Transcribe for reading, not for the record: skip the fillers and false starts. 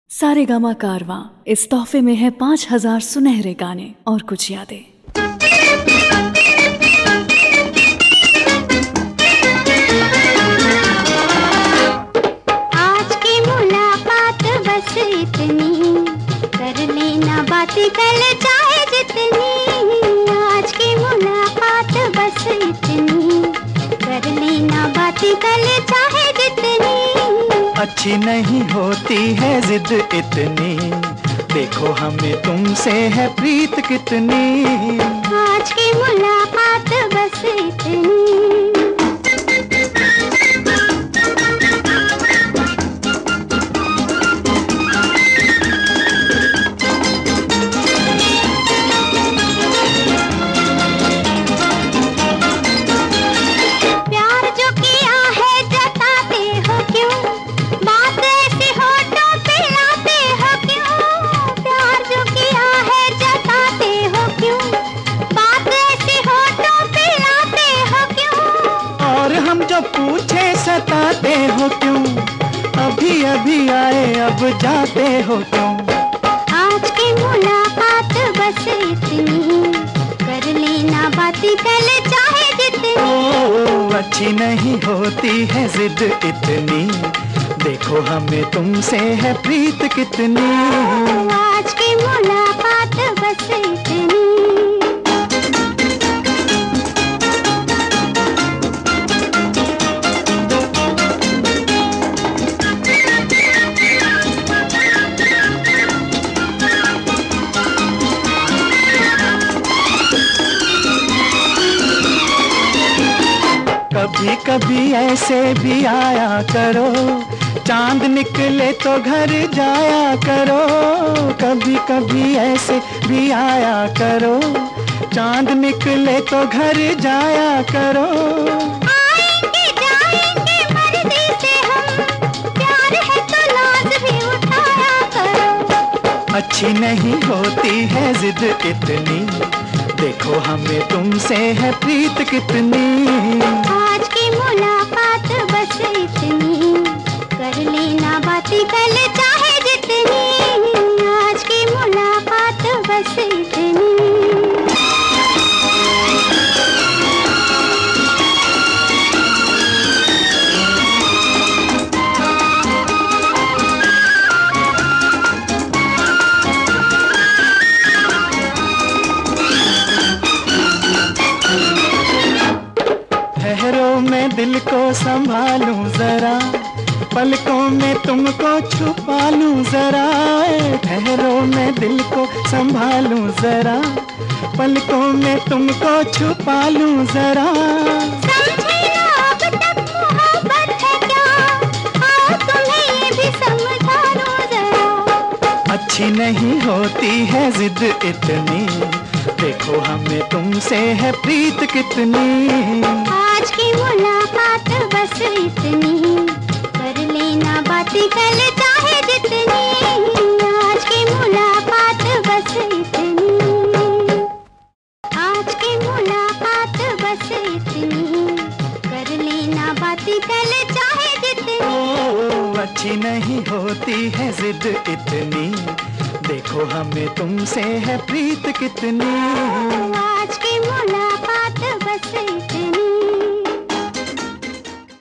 सारेगामा कारवां इस तोहफे में है 5000 सुनहरे गाने और कुछ यादें। आज की मुलाकात बस इतनी, कर लेना बातें कल चाहे जितनी। आज की मुलाकात बस इतनी, कर लेना बातें कल चाहे जितनी। अच्छी नहीं होती है जिद इतनी, देखो हमें तुमसे है प्रीत कितनी। आज की मुलाकात बस इतनी। पूछे सताते हो क्यों, अभी अभी आए अब जाते हो क्यों। आज की मुलाकात बस इतनी, कर लेना बातें कल चाहे जितनी। अच्छी नहीं होती है जिद इतनी, देखो हमें तुमसे है प्रीत कितनी। आज की मुलाकात बस इतनी। कभी कभी ऐसे भी आया करो, चांद निकले तो घर जाया करो। कभी कभी ऐसे भी आया करो, चांद निकले तो घर जाया करो। आएंगे जाएंगे मर्जी से हम, प्यार है तो लाज भी उठाया करो। अच्छी नहीं होती है जिद इतनी, देखो हमें तुमसे है प्रीत कितनी। आज की मुलाकात बस इतनी, कर लेना बातें कल चाहे जितनी। आज की मुलाकात बस इतनी। ठहरो मैं दिल को संभालूं जरा, पलकों में तुमको छुपा लूं जरा। ठहरो मैं दिल को संभालूं जरा, पलकों में तुमको छुपा लूं जरा। समझे ना अब तक मोहब्बत है क्या, आओ तुम्हें ये भी समझा दूं जरा। अच्छी नहीं होती है जिद इतनी, देखो हमें तुमसे है प्रीत कितनी। आज की मुलाकात बस इतनी, कर लेना बातें कल चाहे जितनी। आज की मुलाकात बस इतनी। आज की मुलाकात बस इतनी, कर लेना बातें कल चाहे जितनी। अच्छी नहीं होती है जिद इतनी, देखो हमें तुमसे है प्रीत कितनी।